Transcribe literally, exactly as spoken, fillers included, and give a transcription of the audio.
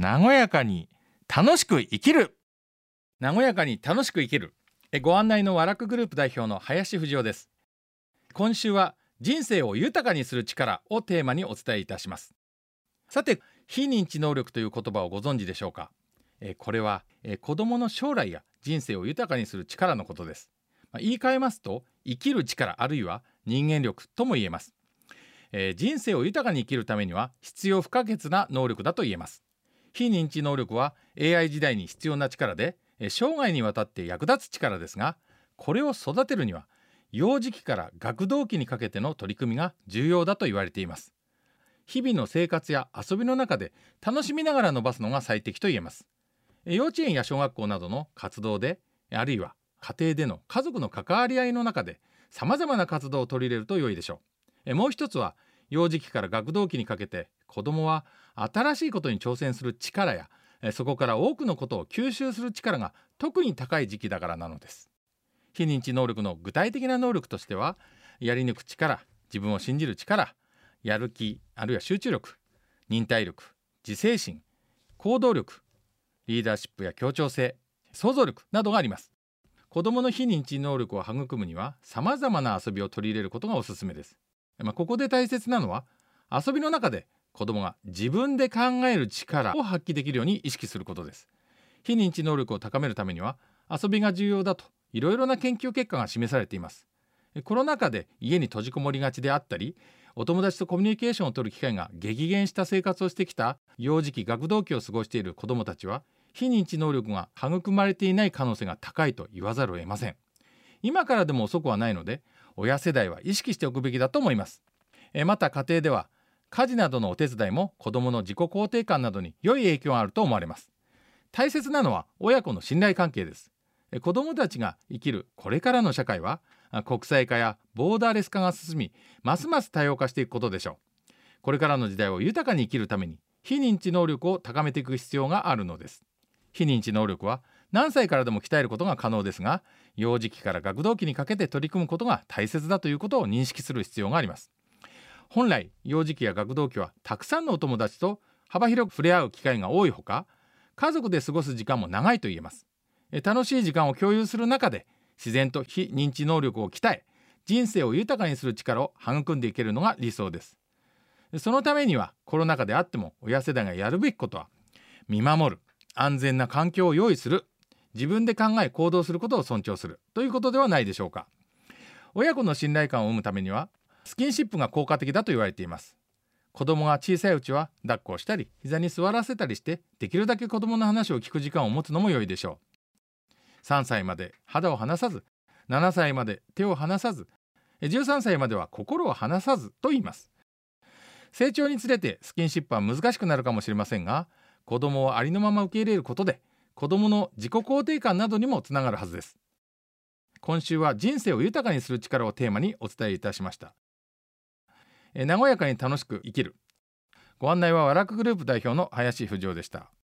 和やかに楽しく生きる。和やかに楽しく生きる。ご案内の和楽グループ代表の林藤夫です。今週は人生を豊かにする力をテーマにお伝えいたします。さて、非認知能力という言葉をご存知でしょうか。これは子どもの将来や人生を豊かにする力のことです。言い換えますと、生きる力あるいは人間力とも言えます。人生を豊かに生きるためには必要不可欠な能力だと言えます。非認知能力は エーアイ 時代に必要な力で、生涯にわたって役立つ力ですが、これを育てるには幼児期から学童期にかけての取り組みが重要だと言われています。日々の生活や遊びの中で楽しみながら伸ばすのが最適と言えます。幼稚園や小学校などの活動で、あるいは家庭での家族の関わり合いの中でさまざまな活動を取り入れると良いでしょう。もう一つは、幼児期から学童期にかけて子どもは新しいことに挑戦する力や、そこから多くのことを吸収する力が特に高い時期だからなのです。非認知能力の具体的な能力としては、やり抜く力、自分を信じる力、やる気あるいは集中力、忍耐力、自制心、行動力、リーダーシップや協調性、想像力などがあります。子どもの非認知能力を育むにはさまざまな遊びを取り入れることがおすすめです。まあ、ここで大切なのは、遊びの中で子どもが自分で考える力を発揮できるように意識することです。非認知能力を高めるためには遊びが重要だといろいろな研究結果が示されています。コロナ禍で家に閉じこもりがちであったり、お友達とコミュニケーションを取る機会が激減した生活をしてきた幼児期学童期を過ごしている子どもたちは、非認知能力が育まれていない可能性が高いと言わざるを得ません。今からでも遅くはないので、親世代は意識しておくべきだと思います。また家庭では家事などのお手伝いも子どもの自己肯定感などに良い影響があると思われます。大切なのは親子の信頼関係です。子どもたちが生きるこれからの社会は、国際化やボーダーレス化が進み、ますます多様化していくことでしょう。これからの時代を豊かに生きるために非認知能力を高めていく必要があるのです。非認知能力は何歳からでも鍛えることが可能ですが、幼児期から学童期にかけて取り組むことが大切だということを認識する必要があります。本来、幼児期や学童期はたくさんのお友達と幅広く触れ合う機会が多いほか、家族で過ごす時間も長いと言えます。楽しい時間を共有する中で自然と非認知能力を鍛え、人生を豊かにする力を育んでいけるのが理想です。そのためには、コロナ禍であっても親世代がやるべきことは、見守る、安全な環境を用意する、自分で考え行動することを尊重するということではないでしょうか。親子の信頼感を生むためにはスキンシップが効果的だと言われています。子供が小さいうちは抱っこをしたり膝に座らせたりして、できるだけ子供の話を聞く時間を持つのも良いでしょう。さんさいまで肌を離さず、ななさいまで手を離さず、じゅうさんさいまでは心を離さずと言います。成長につれてスキンシップは難しくなるかもしれませんが、子供をありのまま受け入れることで子供の自己肯定感などにもつながるはずです。今週は人生を豊かにする力をテーマにお伝えいたしました。え和やかに楽しく生きる。ご案内は和楽グループ代表の林藤夫でした。